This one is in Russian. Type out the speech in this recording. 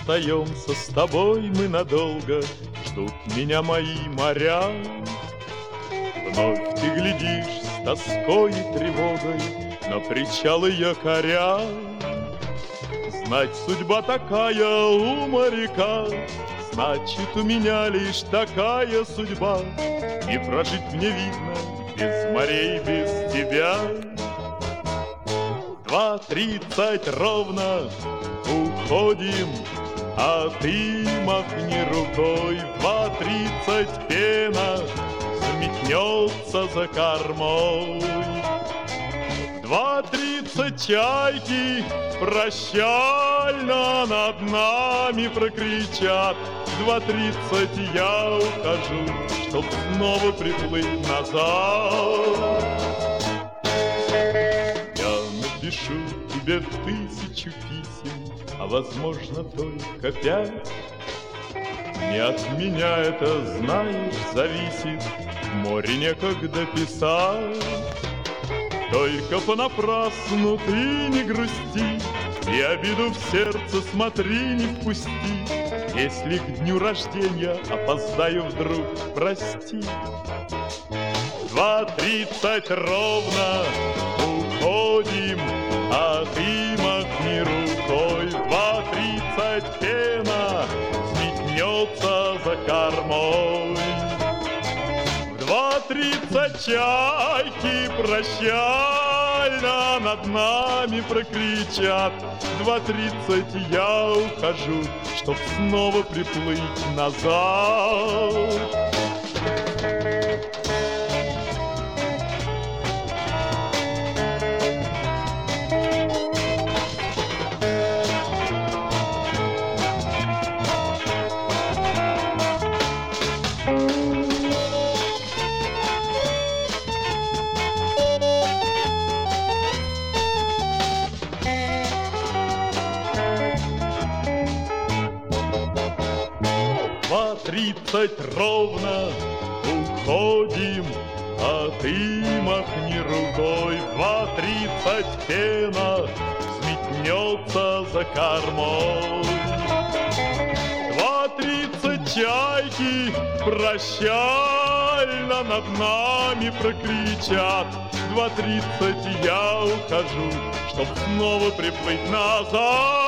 расстаемся с тобой мы надолго, ждут меня мои моря. Вновь ты глядишь с тоской и тревогой на причал якоря. Знать, судьба такая у моряка, значит, у меня лишь такая судьба. Не прожить мне видно без морей, без тебя. 2:30 ровно уходим, а ты махни рукой. 2:30 пена взметнется за кормой. 2:30 чайки прощально над нами прокричат. 2:30 я ухожу, чтоб снова приплыть назад. Я напишу тебе 1000 писем, а возможно только 5. Не от меня это, знаешь, зависит, в море некогда писать. Только понапрасну ты не грусти, и обиду в сердце смотри не впусти. Если к дню рождения опоздаю вдруг, прости. 2:30 ровно уходим, а ты махни рукой. 2:30 пена взметнется за кормой. 2:30 чайки прощально над нами прокричат. 2:30 я ухожу, чтоб снова приплыть назад. Ровно уходим, а ты махни рукой. 2:30 пена взметнется за кормой. 2:30 чайки прощально над нами прокричат. 2:30 я ухожу, чтоб снова приплыть назад.